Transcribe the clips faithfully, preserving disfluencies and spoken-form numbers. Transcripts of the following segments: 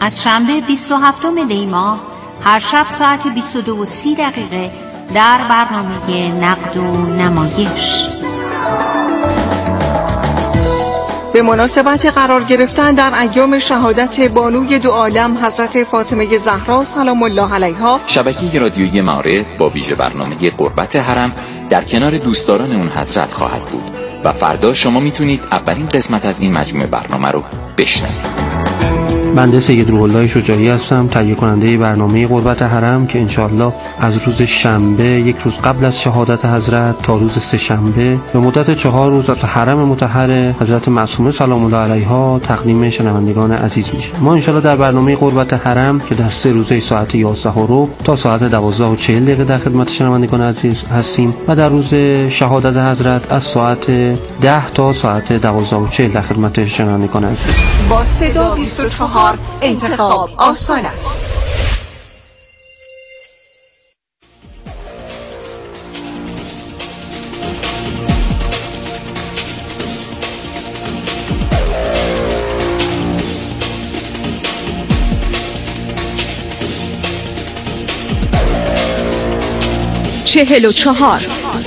از شنبه بیست و هفتم دی ماه هر شب ساعت بیست و دو و سی دقیقه در برنامه نقد و نمایش. به مناسبت قرار گرفتن در ایام شهادت بانوی دو عالم حضرت فاطمه زهرا سلام الله علیها، شبکه رادیویی معارف با ویژه برنامه قربت حرم در کنار دوستداران اون حضرت خواهد بود و فردا شما میتونید اولین قسمت از این مجموعه برنامه رو بشنوید. بنده سید روح الله شجاعی هستم، تهیه کننده برنامه قربت حرم که انشاءالله از روز شنبه یک روز قبل از شهادت حضرت تا روز سه شنبه به مدت چهار روز از حرم مطهر حضرت معصومه سلام الله علیها تقدیم شنوندگان عزیز میشه. ما انشاءالله در برنامه قربت حرم که در سه روزه ساعت یازده و ربع تا ساعت دوازده و چهل دقیقه در خدمت شنوندگان عزیز هستیم و در روز شهادت حضرت از ساعت ده تا ساعت دوازده و چهل در خدمت شنوندگان عزیز. با صدا بیست و چهار انتخاب آسان است. چهل و چهار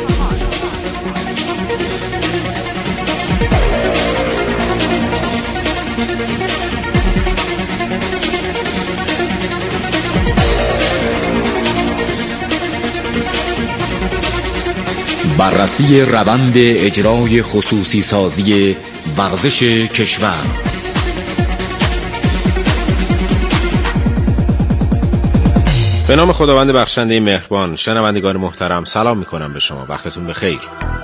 بررسی روند اجرای خصوصی سازی ورزش کشور. به نام خداوند بخشنده مهربان. شنوندگان محترم سلام میکنم به شما، وقتتون بخیر.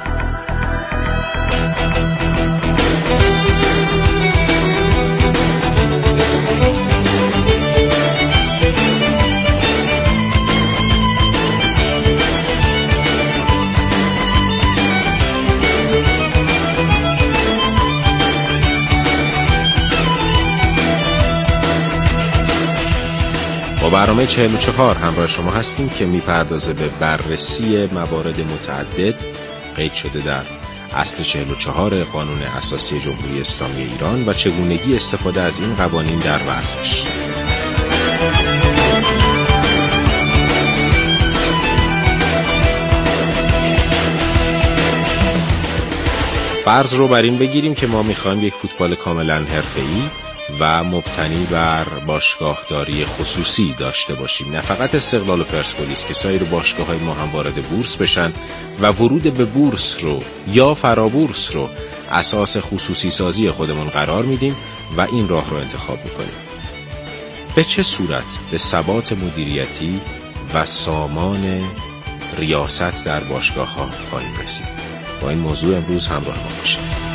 با برنامه چهل و چهار همراه شما هستیم که میپردازه به بررسی موارد متعدد قید شده در اصل چهل و چهار قانون اساسی جمهوری اسلامی ایران و چگونگی استفاده از این قوانین در ورزش. فرض رو بر این بگیریم که ما میخوایم یک فوتبال کاملا حرفه‌ای و مبتنی بر باشگاهداری خصوصی داشته باشیم، نه فقط استقلال و پرسپولیس که سایر باشگاه‌های ما هم وارد بورس بشن و ورود به بورس رو یا فرابورس رو اساس خصوصی سازی خودمون قرار میدیم و این راه رو انتخاب میکنیم. به چه صورت به ثبات مدیریتی و سامان ریاست در باشگاه‌ها خواهیم رسید؟ با این موضوع امروز همراه ما باشید.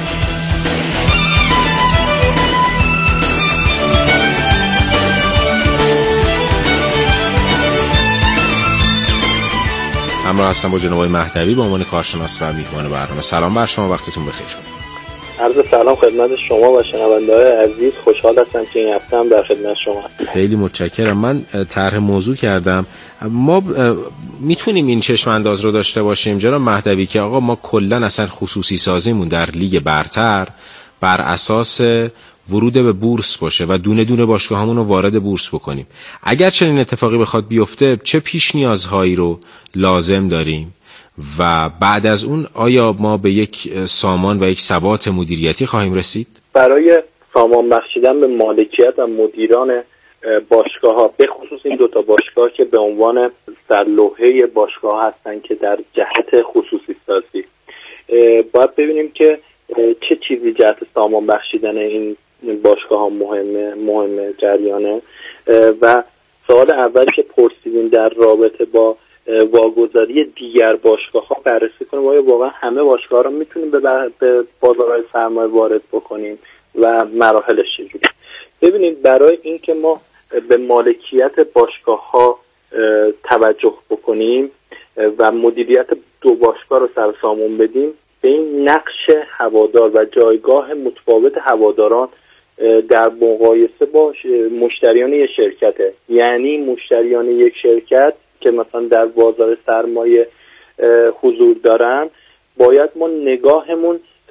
همراه هستم با جناب مهدوی به عنوان کارشناس و میهمان برنامه. سلام بر شما، وقتتون بخیر. عرض سلام خدمت شما و شنونده‌های عزیز. خوشحال هستم که این هفته هم در خدمت شما هستم. خیلی متشکرم. من طرح موضوع کردم. ما میتونیم این چشم انداز رو داشته باشیم جناب مهدوی که آقا ما کلا اصلا خصوصی سازیمون در لیگ برتر بر اساس ورود به بورس باشه و دونه دونه باشگاهامون رو وارد بورس بکنیم. اگر چنین اتفاقی بخواد بیفته چه پیش نیازهایی رو لازم داریم و بعد از اون آیا ما به یک سامان و یک ثبات مدیریتی خواهیم رسید؟ برای سامان بخشیدن به مالکیت و مدیران باشگاه‌ها، به خصوص این دوتا باشگاه که به عنوان سرلوحه باشگاه هستن که در جهت خصوصی سازی، باید ببینیم که چه چیزی جهت سامان بخشیدن این باشگاه ها مهمه مهمه جریانه. و سوال اولی که پرسیدیم در رابطه با واگذاری دیگر باشگاه ها بررسی کنیم آیا واقعا همه باشگاه ها رو میتونیم به بازارهای سرمایه وارد بکنیم و مراحلش چجوریه. ببینید، برای اینکه ما به مالکیت باشگاه ها توجه بکنیم و مدیریت دو باشگاه رو سرسامون بدیم، به این نقش هوادار و جایگاه متفاوت هواداران در مقایسه با مشتریان یک شرکته. یعنی مشتریان یک شرکت که مثلا در بازار سرمایه حضور دارن، باید ما نگاهمون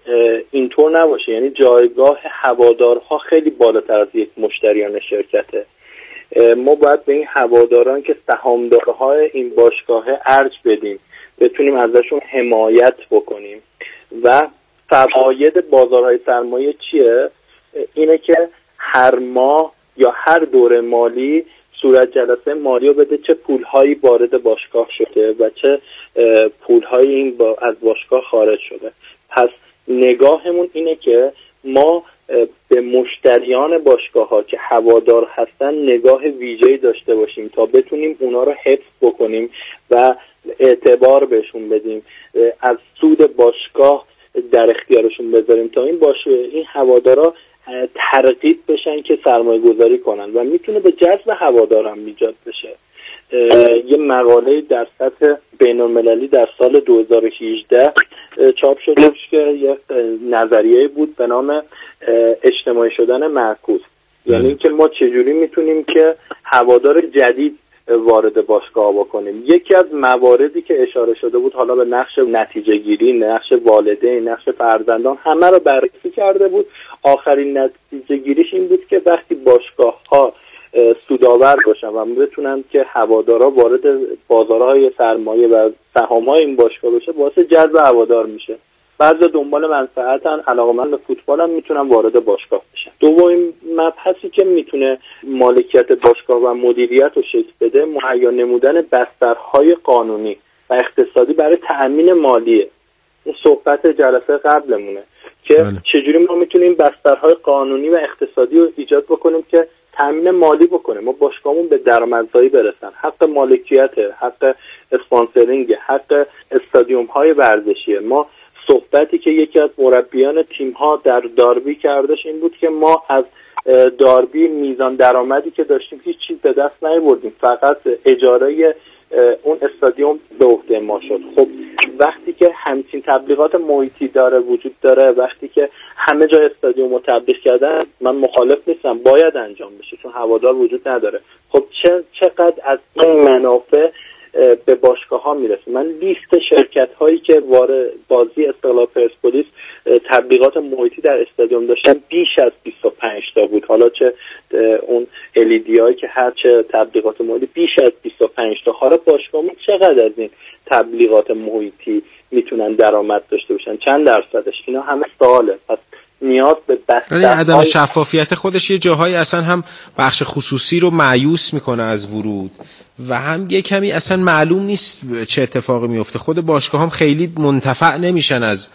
اینطور نباشه. یعنی جایگاه هوادارها خیلی بالاتر از یک مشتریان شرکته. ما باید به این هواداران که سهامدارهای این باشگاه ارج بدیم، بتونیم ازشون حمایت بکنیم. و فواید بازارهای سرمایه چیه؟ اینه که هر ماه یا هر دوره مالی صورت جلسه مالی رو بده چه پولهایی وارد باشگاه شده و چه پولهایی این با از باشگاه خارج شده. پس نگاهمون اینه که ما به مشتریان باشگاه ها که هوادار هستن نگاه ویژه‌ای داشته باشیم تا بتونیم اونا رو حفظ بکنیم و اعتبار بهشون بدیم، از سود باشگاه در اختیارشون بذاریم تا این باشه این هوادارا ترغیب بشن که سرمایه گذاری کنن و میتونه به جذب هوادار هم ایجاد بشه. یه مقاله در سطح بین المللی در سال دو هزار و هجده چاپ شده که یه نظریه بود به نام اجتماعی شدن معکوس. یعنی که ما چجوری میتونیم که هوادار جدید وارد باشگاه بکنیم. یکی از مواردی که اشاره شده بود حالا به نقش نتیجه گیری، نقش والدین، نقش فرزندان، همه رو بررسی کرده بود. آخرین نتیجه گیریش این بود که وقتی باشگاه ها سودآور باشن و بتونن که هوادارا وارد بازارهای سرمایه و سهام‌های این باشگاه بشه، باعث جذب هوادار میشه. بعضی دنبال منفعتن، علاقه‌مند به فوتبال هم میتونن وارد باشگاه بشن. دومین مبحثی که میتونه مالکیت باشگاه و مدیریت رو شکل بده، مهیا نمودن بسترهای قانونی و اقتصادی برای تأمین مالیه. این صحبت جلسه قبلمونه که بله. چجوری ما میتونیم بسترهای قانونی و اقتصادی رو ایجاد بکنیم که تامین مالی بکنه، ما باشگاهمون به درآمدزایی برسن، حق مالکیت، حق اسپانسرینگ، حق استادیوم های ورزشی. ما صحبتی که یکی از مربیان تیم ها در داربی کردش این بود که ما از داربی میزان درآمدی که داشتیم هیچ چیز به دست نیاوردیم، فقط اجاره اون استادیوم به عهده ما شد. خب وقتی که همچین تبلیغات محیطی داره وجود داره، وقتی که همه جای استادیوم رو تبلیغ کردن، من مخالف نیستم، باید انجام بشه چون هوادار وجود نداره. خب چه چقدر از این منافع به باشگاه ها میرسه؟ من لیست شرکت هایی که وارد بازی استقلال پرسپولیس تبلیغات محیطی در استادیوم داشتن بیش از بیست و پنج تا بود. حالا چه اون الیدی هایی که هر چه تبلیغات محیطی بیش از بیست و پنج تا. حالا باشگاهمون چقدر از این تبلیغات محیطی میتونن درآمد داشته باشن؟ چند درصدش؟ اینا همه سواله. پس نیاز به بستر عدم شفافیت خودش یه جاهایی اصلا هم بخش خصوصی رو مایوس میکنه از ورود و هم یه کمی اصلا معلوم نیست چه اتفاقی میفته. خود باشگاه هم خیلی منتفع نمیشن از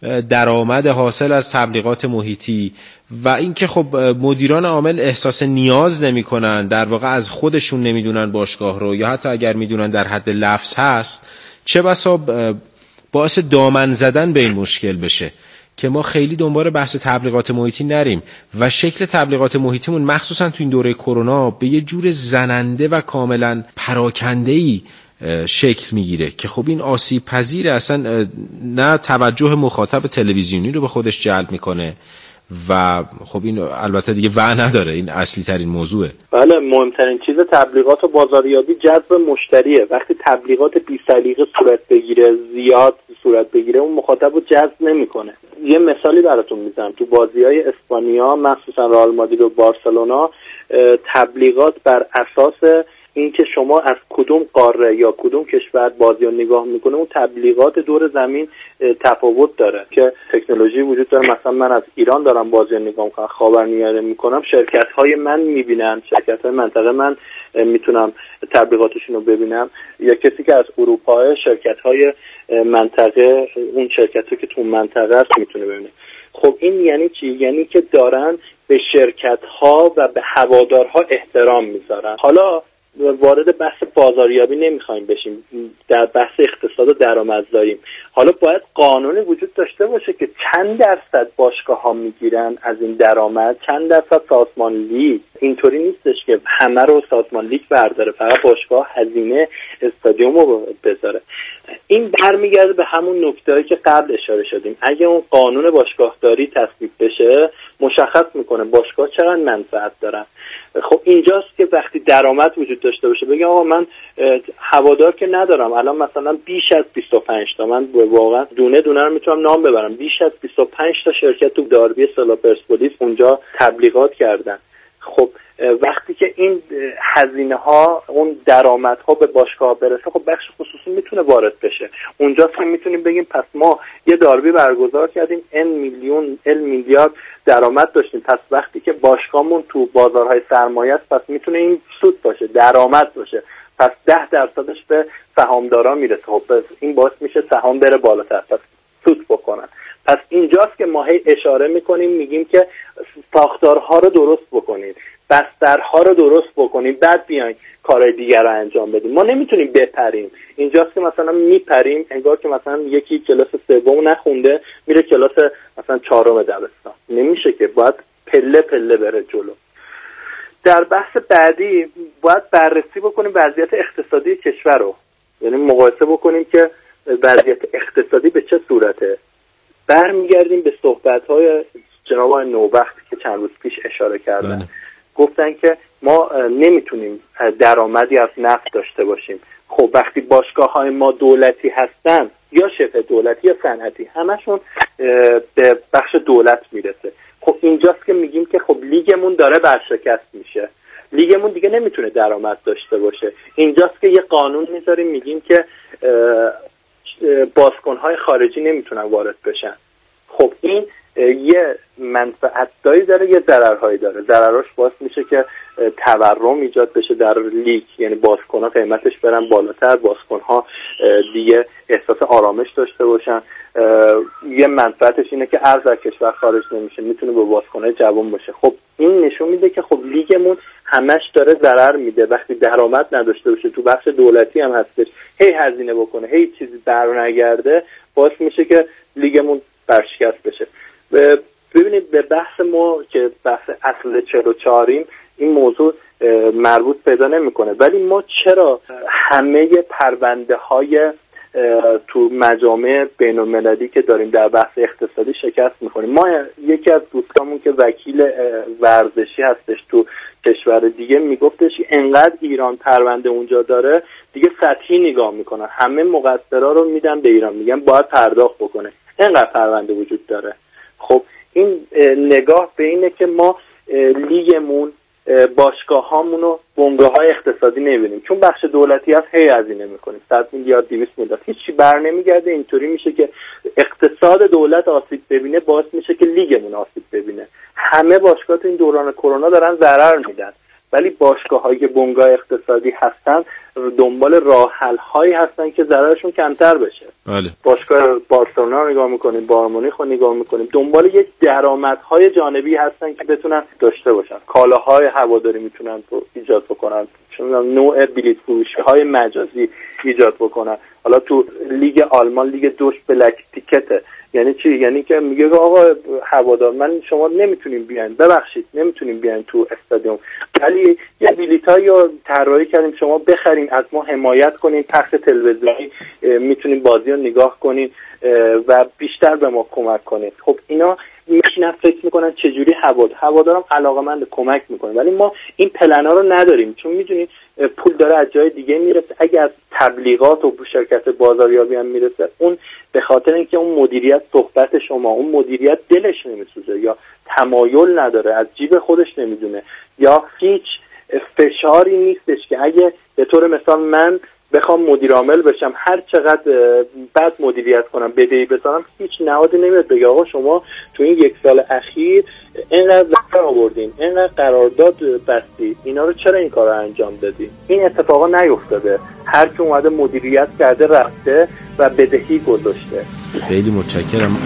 درآمد حاصل از تبلیغات محیطی و اینکه خب مدیران عامل احساس نیاز نمیکنن، در واقع از خودشون نمیدونن باشگاه رو، یا حتی اگر میدونن در حد لفظ هست، چه بسا باعث دامن زدن به این مشکل بشه که ما خیلی دنبال بحث تبلیغات محیطی نریم و شکل تبلیغات محیطیمون مخصوصا تو این دوره کرونا به یه جور زننده و کاملا پراکنده‌ای شکل میگیره که خب این آسیب پذیر، اصلا نه توجه مخاطب تلویزیونی رو به خودش جلب میکنه و خب این البته دیگه وع نداره، این اصلی ترین موضوعه. بله، مهمترین چیز تبلیغات و بازاریابی جذب مشتریه. وقتی تبلیغات بی سلیقه صورت بگیره، زیاد صورت بگیره، اون مخاطب رو جذب نمیکنه. یه مثالی براتون میزنم. تو بازی‌های اسپانیا، مخصوصا رئال مادرید و بارسلونا، تبلیغات بر اساس اینکه شما از کدوم قاره یا کدوم کشور بازی رو نگاه میکنه، اون تبلیغات دور زمین تفاوت داره که تکنولوژی وجود داره. مثلا من از ایران دارم بازی رو نگاه میکنم، خاورمیانه میکنم، شرکت های من میبینن، شرکت های منطقه من میتونم تبلیغاتشون رو ببینم، یا کسی که از اروپا، شرکت های منطقه، اون شرکت ها که تو منطقه است میتونه ببینه. خب این یعنی چی؟ یعنی که دارن به شرکت ها و به هوادارها احترام میذارن. حالا وارد بحث بازاریابی نمیخوایم بشیم، در بحث اقتصاد و درآمدزاییم. حالا باید قانونی وجود داشته باشه که چند درصد باشگاه ها میگیرن از این درآمد، چند درصد سازمان لیگ. اینطوری نیستش که همه رو سازمان لیگ برداره، فقط باشگاه هزینه استادیوم رو بذاره. این برمیگرده به همون نکته‌ای که قبل اشاره شدیم. اگه اون قانون باشگاهداری تصویب بشه، مشخص میکنه باشگاه چقدر منفعت دارن. خب اینجاست که وقتی درآمد وجود داشته باشه بگم آقا من هوادار که ندارم، الان مثلا بیش از بیست و پنج تا، من واقعا دونه دونه رو میتونم نام ببرم، بیش از بیست و پنج تا شرکت تو داربی سلا پرسپولیس اونجا تبلیغات کردن. خب وقتی که این هزینه ها، اون درآمد ها به باشگاه برسه، خب بخش خصوصی میتونه وارد بشه. اونجا که میتونیم بگیم پس ما یه داربی برگزار کردیم، ان میلیون ال میلیارد درآمد داشتیم، پس وقتی که باشگاهمون تو بازارهای سرمایه است، پس میتونه این سود باشه، درآمد باشه، پس ده درصدش به سهامدارا میرسه. خب این باعث میشه سهام بره بالاتر، پس سود بکنن. پس اینجاست که ما هی اشاره میکنیم، میگیم که ساختارها رو درست بکنید، بسترها رو درست بکنیم، بعد بیاین کارهای دیگر رو انجام بدیم. ما نمیتونیم بپریم. اینجاست که مثلا میپریم انگار که مثلا یکی کلاس سوم نخونده میره کلاس مثلا چهارم دبستان. نمیشه که، باید پله پله بره جلو. در بحث بعدی باید بررسی بکنیم وضعیت اقتصادی کشور رو، یعنی مقایسه بکنیم که وضعیت اقتصادی به چه صورته. برمیگردیم به صحبت‌های جناب آقای نوبخت که چند روز پیش اشاره کردن. بله. گفتن که ما نمیتونیم درآمدی از نفت داشته باشیم. خب وقتی باشگاه‌های ما دولتی هستن یا شبه دولتی یا صنعتی، همشون به بخش دولت میرسه. خب اینجاست که میگیم که خب لیگمون داره ورشکست میشه، لیگمون دیگه نمیتونه درآمد داشته باشه. اینجاست که یه قانون میذاریم، میگیم که بازیکن‌های خارجی نمیتونن وارد بشن. خب این یه منفعتایی داره، یه ضررهایی داره. ضرراش باعث میشه که تورم ایجاد بشه در لیگ، یعنی بازیکن‌ها قیمتش برن بالاتر، بازیکن‌ها دیگه احساس آرامش داشته باشن. یه منفعتش اینه که ارز از کشور خارج نمیشه، میتونه به بازیکن‌های جوان باشه. خب این نشون میده که خب لیگمون همش داره ضرر میده. وقتی درآمد نداشته باشه، تو بخش دولتی هم هستش، هی هزینه بکنه، هی چیزی برنگرده، باعث میشه که لیگمون برشکست بشه. ببینید به بحث ما که بحث اصل چهل و چهاریم این موضوع مربوط پیدا نمیکنه، ولی ما چرا همه پرونده های تو مجامع بین المللی که داریم در بحث اقتصادی شکست میکنیم؟ ما یکی از دوستامون که وکیل ورزشی هستش تو کشور دیگه میگفتش انقدر ایران پرونده اونجا داره دیگه سطحی نگاه میکنن، همه مقصرا رو میدن به ایران، میگن باید پرداخت بکنه، انقدر پرونده وجود داره. خب این نگاه به اینه که ما لیگمون، باشگاه هامون رو بنگاه های اقتصادی نبینیم، چون بخش دولتی هست هی هزینه میکنیم، صد میلیارد دویست میلیارد، هیچی بر نمیگرده. اینطوری میشه که اقتصاد دولت آسیب ببینه، باعث میشه که لیگمون آسیب ببینه. همه باشگاه تو این دوران کرونا دارن ضرر میدن، ولی باشگاه‌هایی که بنگاه اقتصادی هستن دنبال راه حل هایی هستن که ضررشون کمتر بشه. بله. باشگاه بارسلونا رو نگاه میکنیم، بایر مونیخ رو نگاه میکنیم، دنبال یک درآمدهای جانبی هستن که بتونن داشته باشن. کالاهای هواداری میتونن ایجاد بکنن، چون نوع بلیط فروشی های مجازی ایجاد بکنن. حالا تو لیگ آلمان لیگ دوش بلک تیکته، یعنی چی؟ یعنی که میگه آقا هوادار من شما نمیتونیم بیاین، ببخشید نمیتونیم بیاین تو استادیوم، ولی یه بلیطایی رو طراحی کردیم شما بخرین، از ما حمایت کنین، پخش تلویزیونی میتونین بازی رو نگاه کنین و بیشتر به ما کمک کنید. خب اینا میشینن فکر میکنن چجوری هوادار هوادارم علاقه‌مند کمک میکنه، ولی ما این پلنا رو نداریم، چون میدونید پول داره از جای دیگه میرسه. اگه از تبلیغات و شرکت بازاریابی هم میرسه، اون به خاطر اینکه اون مدیریت صحبت شما، اون مدیریت دلش نمیسوزه یا تمایل نداره، از جیب خودش نمیدونه، یا هیچ فشاری نیستش که اگه به طور مثال من بخوام مدیر عامل بشم، هر چقدر بد مدیریت کنم، بدهی بذارم، هیچ نهادی نمیاد بگه آقا شما تو این یک سال اخیر اینقدر ضرر آوردین، اینقدر قرارداد بستی، اینا رو چرا این کار رو انجام دادی؟ این اتفاقا نیفتاده. هر کی اومده مدیریت کرده رفته و بدهی گذاشته. خیلی متشکرم.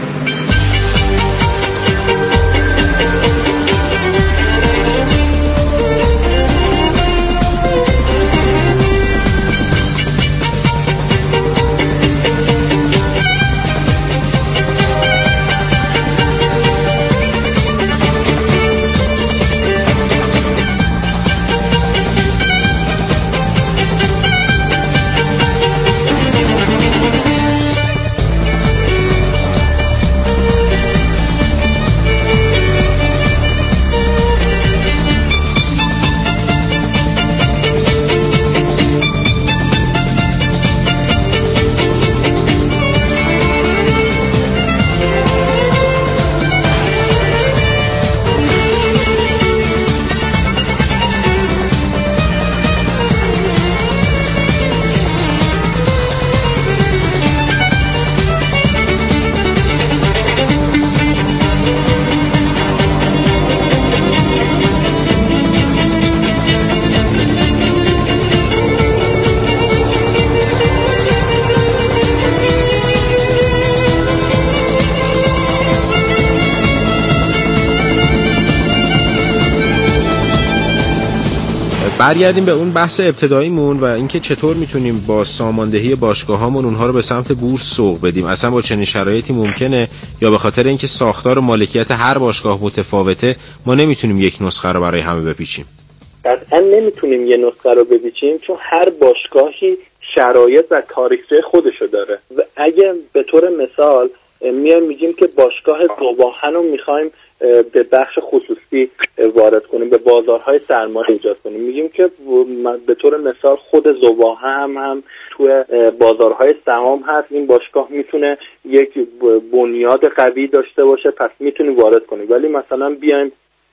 برگردیم به اون بحث ابتداییمون و اینکه چطور میتونیم با ساماندهی باشگاهامون اونها رو به سمت بورس سوق بدیم. اصلا با چنین شرایطی ممکنه یا به خاطر اینکه ساختار و مالکیت هر باشگاه متفاوته ما نمیتونیم یک نسخه رو برای همه بپیچیم؟ قطعا نمیتونیم یه نسخه رو بپیچیم، چون هر باشگاهی شرایط و تاریخچه خودشو داره. و اگه به طور مثال میایم میگیم که باشگاه ذوب‌آهن رو میخوایم به بخش خصوصی وارد کنیم، به بازارهای سرمایه ایجاد کنیم، میگیم که به طور مثال خود ذوب‌آهن هم, هم توی بازارهای سهام هست، این باشگاه میتونه یک بنیاد قوی داشته باشه، پس میتونیم وارد کنیم. ولی مثلا بیایم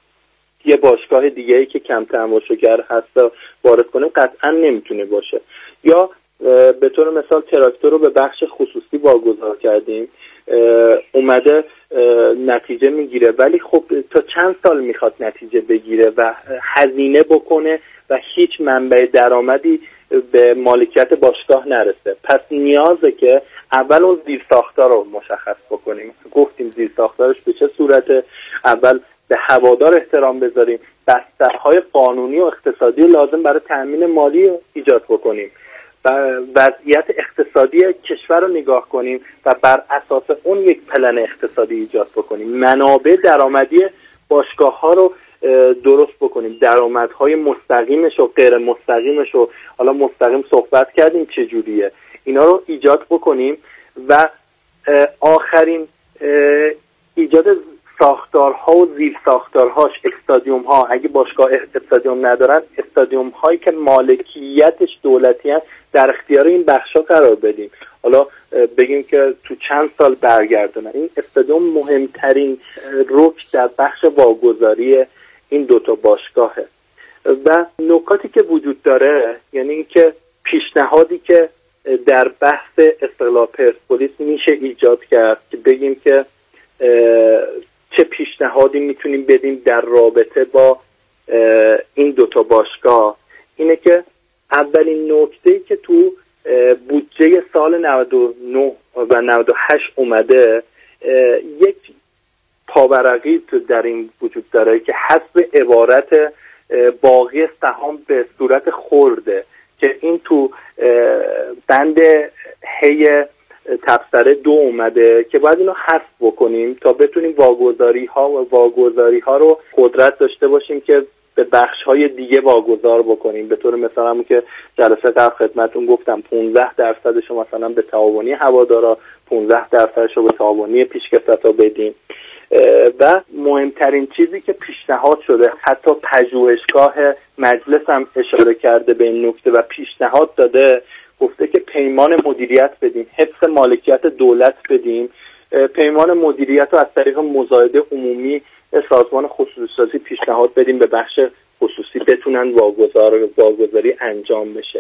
یه باشگاه دیگه‌ای که کم تماشاگر هست وارد کنیم، قطعا نمیتونه باشه. یا به طور مثال تراکتور رو به بخش خصوصی واگذار کردیم، اومده نتیجه میگیره، ولی خب تا چند سال میخواد نتیجه بگیره و هزینه بکنه و هیچ منبع درآمدی به مالکیت باشگاه نرسه. پس نیازه که اول اون زیرساختار رو مشخص بکنیم. گفتیم زیرساختارش به چه صورته، اول به هوادار احترام بذاریم، بسترهای قانونی و اقتصادی لازم برای تأمین مالی ایجاد بکنیم و وضعیت اقتصادی کشور رو نگاه کنیم و بر اساس اون یک پلن اقتصادی ایجاد بکنیم. منابع درآمدی باشگاه ها رو درست بکنیم، درآمدهای مستقیمش و غیر مستقیمش رو، حالا مستقیم صحبت کردیم چجوریه، اینا رو ایجاد بکنیم. و آخرین ایجاد ساختارها و زیر ساختارهاش، استادیوم ها، اگه باشگاه استادیوم ندارن، استادیوم هایی که مالکیتش دولتی هست در اختیار این بخشا قرار بدیم. حالا بگیم که تو چند سال برگردونن. این استادیوم مهمترین رکن در بخش واگذاری این دوتا باشگاهه. و نکاتی که وجود داره، یعنی اینکه پیشنهادی که در بحث استقلال پرسپولیس میشه ایجاد کرد که بگیم که چه پیشنهادی میتونیم بدیم در رابطه با این دوتا باشگاه، اینه که اولین نکته‌ای که تو بودجه سال نود و نه و نود و هشت اومده، یک پاورقی تو در این وجود داره که حسب عبارت باقی سهام به صورت خرده، که این تو بند هی تبصره دو اومده که باید اینو حذف بکنیم تا بتونیم واگذاری ها و واگذاری ها رو قدرت داشته باشیم که به بخش های دیگه واگذار بکنیم. به طور مثلا همون که جلسه قبل خدمتتون گفتم، پانزده درصدش رو مثلا به تعاونی هوادارا، پانزده درصدش رو به تعاونی پیشکسوتا بدیم. و مهمترین چیزی که پیشنهاد شده، حتی پژوهشگاه مجلس هم اشاره کرده به این نکته و پیشنهاد داده، گفته که پیمان مدیریت بدیم، حفظ مالکیت دولت بدیم، پیمان مدیریت رو از طریق مزایده عمومی سازمان خصوصی سازی پیشنهاد بدیم به بخش خصوصی بتونن واگذار واگذاری انجام بشه.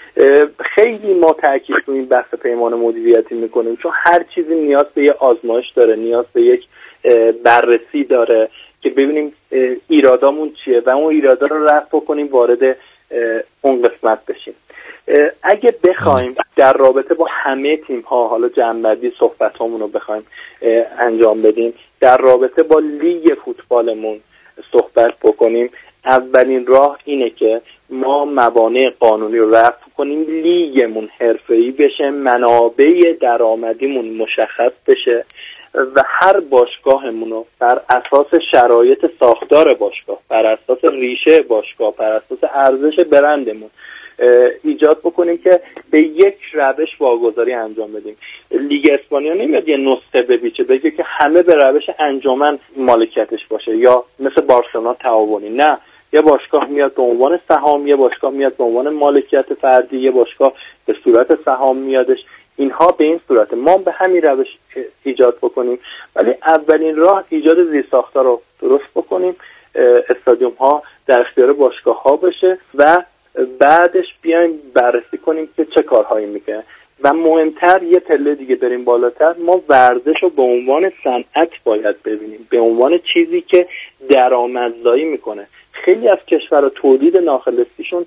خیلی ما تاکید رو این بحث پیمان مدیریتی میکنیم، چون هر چیزی نیاز به یه آزمایش داره، نیاز به یک بررسی داره که ببینیم ایرادامون چیه و اون ایرادا رو رفع کنیم، وارد اون قسمت بشیم. اگه بخوایم در رابطه با همه تیم ها، حالا جمع‌بندی صحبت هامون رو بخوایم انجام بدیم، در رابطه با لیگ فوتبالمون صحبت بکنیم، اولین راه اینه که ما موانع قانونی رو رفع کنیم، لیگمون حرفه‌ای بشه، منابع درآمدیمون مشخص بشه و هر باشگاهمون رو بر اساس شرایط ساختار باشگاه، بر اساس ریشه باشگاه، بر اساس ارزش برندمون ایجاد بکنیم که به یک روش واگذاری انجام بدیم. لیگ اسپانیا نمیاد یه نسخه بپیچه بگه که همه به روش انجمن مالکیتش باشه یا مثل بارسلونا تعاونی. نه، یه باشگاه میاد به عنوان سهام، یه باشگاه میاد به عنوان مالکیت فردی، یه باشگاه به صورت سهام میادش. اینها به این صورت ما به همین روش ایجاد بکنیم، ولی اولین راه ایجاد زیرساختار رو درست بکنیم، استادیوم ها در اختیار باشگاه ها بشه و بعدش بیایم بررسی کنیم که چه کارهایی میکنه. و مهمتر یه پله دیگه بریم بالاتر، ما ورزش رو به عنوان صنعت باید ببینیم، به عنوان چیزی که درآمدزایی میکنه. خیلی از کشورها تولید ناخالصیشون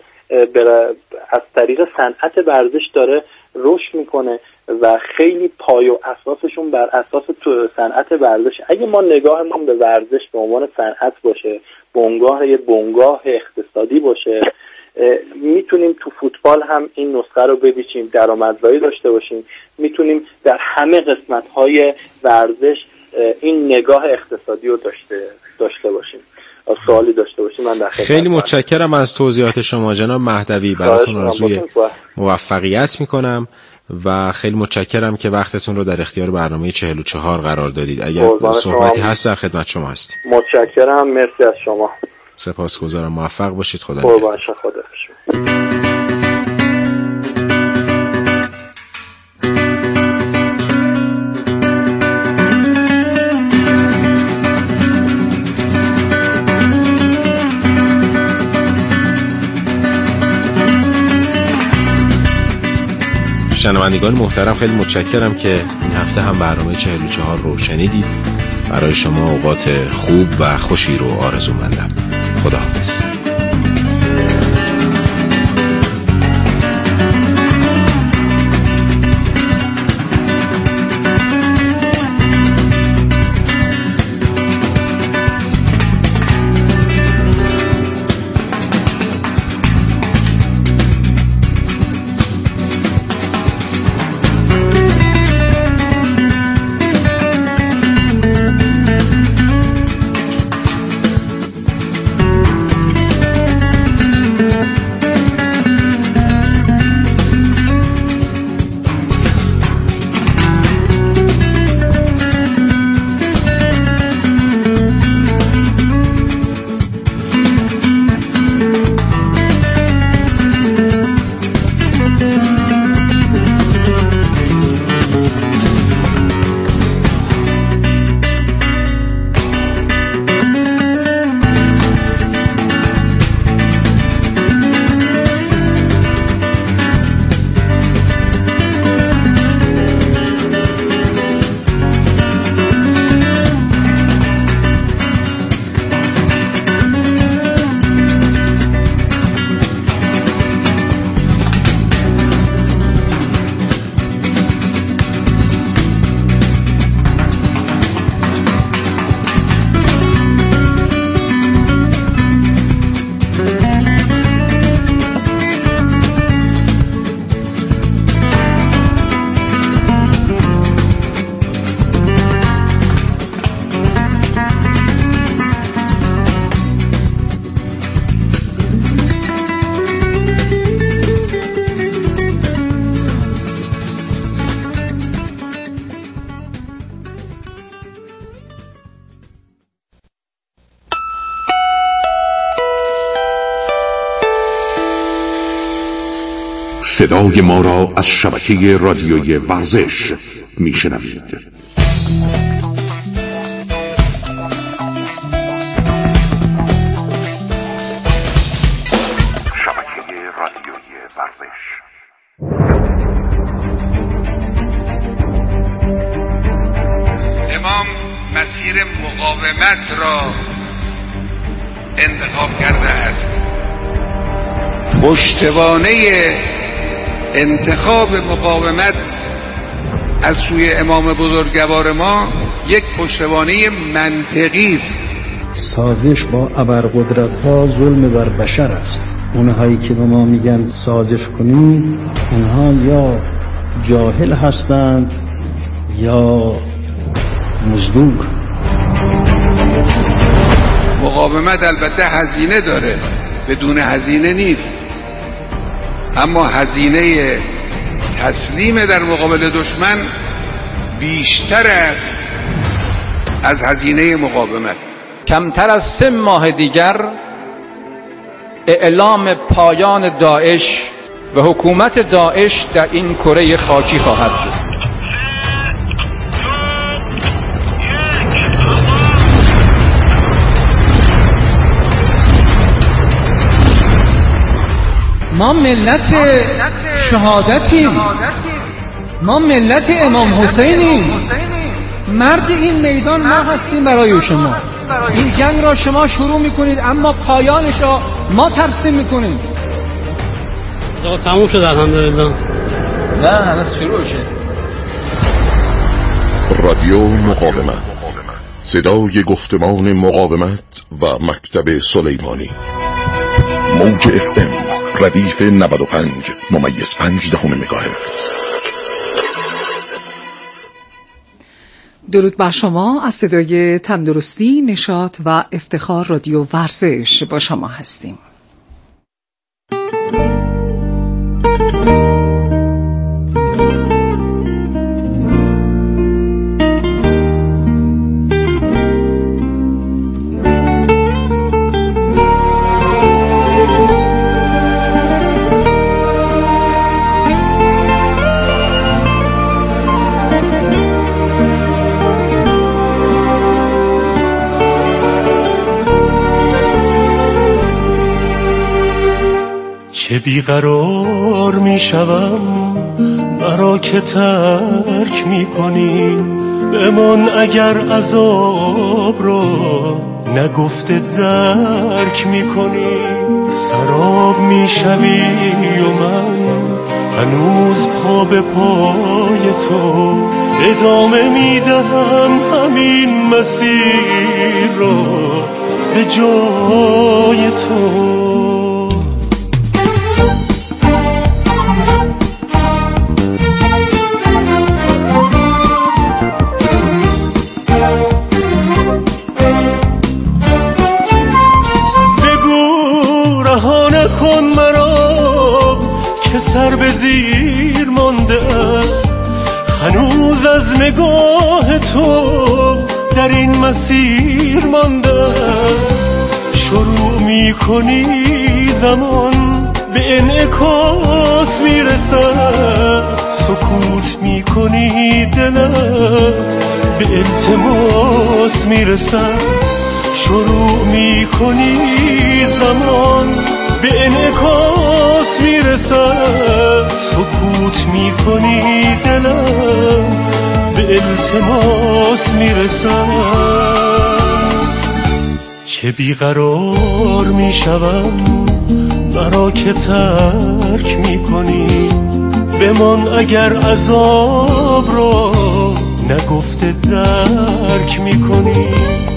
از طریق صنعت ورزش داره رشد میکنه و خیلی پای و اساسشون بر اساس تو صنعت ورزش. اگه ما نگاهمون به ورزش به عنوان صنعت باشه، بنگاه یه بنگاه اقتصادی باشه، میتونیم تو فوتبال هم این نسخه رو ببیچیم، درآمدزایی داشته باشیم، میتونیم در همه قسمت‌های ورزش این نگاه اقتصادی رو داشته داشته باشیم. سوالی داشته باشیم من در خدمت. خیلی متشکرم از توضیحات شما جناب مهدوی، براتون آرزوی موفقیت میکنم و خیلی متشکرم که وقتتون رو در اختیار برنامه چهل و چهار قرار دادید. اگر صحبتی هست در خدمت شما هستیم. متشکرم، مرسی از شما. سپاسگزارم، موفق باشید. خدا قربان شما. خدا حافظ. شنوندگان محترم، خیلی متشکرم که این هفته هم برنامه چهل و چهار رو شنیدید. برای شما اوقات خوب و خوشی رو آرزو مندم. خداحافظ. صدای ما را از شبکه رادیویی ورزش میشنوید. شبکه رادیویی ورزش. امام مسیر مقاومت را انتخاب کرده است. پشتوانه انتخاب مقاومت از سوی امام بزرگوار ما یک پشتوانه منطقی است. سازش با ابرقدرت‌ها ظلم بر بشر است. اونهایی که به ما میگن سازش کنید، اونها یا جاهل هستند یا مزدور. مقاومت البته هزینه داره، بدون هزینه نیست، اما هزینه تسلیم در مقابل دشمن بیشتر است از هزینه مقاومت. کمتر از سه ماه دیگر اعلام پایان داعش و حکومت داعش در این کره خاکی خواهد بود. ما ملت شهادتیم، ما ملت امام حسینیم، مرد این میدان ما هستیم برای شما. این جنگ را شما شروع میکنید اما پایانش را ما ترسیم میکنیم. تموم شد الحمدلله. نه هنوز شروع شد. رادیو مقاومت، صدای گفتمان مقاومت و مکتب سلیمانی. موج اف ام ردیف نود و پنج ممیز پنج دهم مگاهرتز. درود بر شما. از صدای تندرستی، نشاط و افتخار رادیو ورزش با شما هستیم. چه بیقرار می شوم مرا که ترک می کنی، بمان اگر عذاب را نگفته درک می کنی. سراب می شوی و من هنوز پا به پای تو، ادامه می دهم همین مسیر را به جای تو. سر به زیر مانده هنوز از نگاه تو در این مسیر مانده. شروع می کنی زمان به انعکاس می رسد، سکوت می کنی دلم به التماس می رسد. شروع می کنی زمان به انعکاس می رسد، سکوت می کنی دلم به التماس می رسد. چه بیقرار می شوم مرا که ترک می کنی، بمان اگر عذاب را نگفته درک می کنی.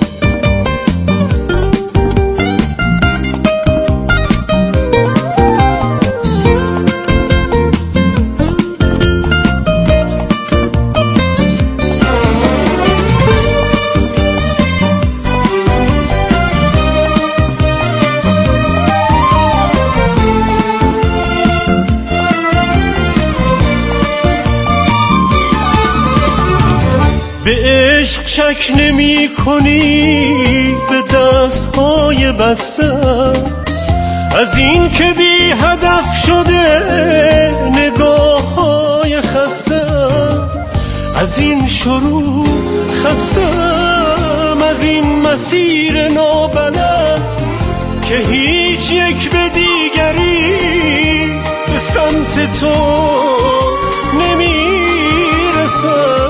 شک نمی کنی به دستهای بسته از این که بی هدف شده نگاه های خسته. از این شروع خستم، از این مسیر نابلد که هیچ یک به دیگری به سمت تو نمی رسد.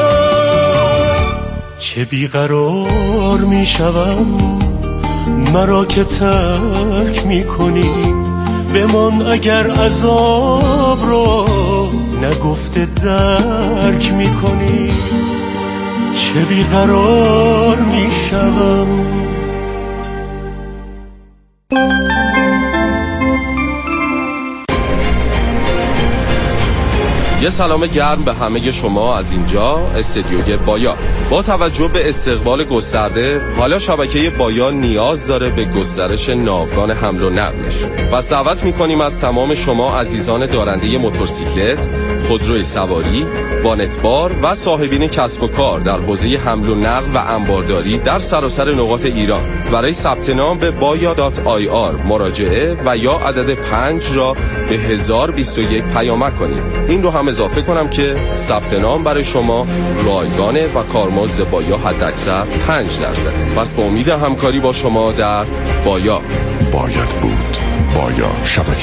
چه بیقرار می شوم مرا که ترک می کنی، بمان اگر عذاب را نگفته درک می کنی. چه بیقرار می شوم. یه سلام گرم به همه شما از اینجا استدیوی بایا. با توجه به استقبال گسترده، حالا شبکه بایا نیاز داره به گسترش ناوگان حمل و نقلش. پس دعوت میکنیم از تمام شما عزیزان دارنده موتورسیکلت، خودروی سواری، وانتبار و صاحبین کسب و کار در حوزه حمل و نقل و انبارداری در سراسر نقاط ایران برای ثبت نام به بایا دات آی آر مراجعه و یا عدد پنج را به هزار و بیست و یک پیامک کنید. این رو هم اضافه کنم که ثبت نام برای شما رایگانه و کارمزد بایا حداکثر پنج درصد. پس با امید همکاری با شما در بایا. باید بود بایا شبکه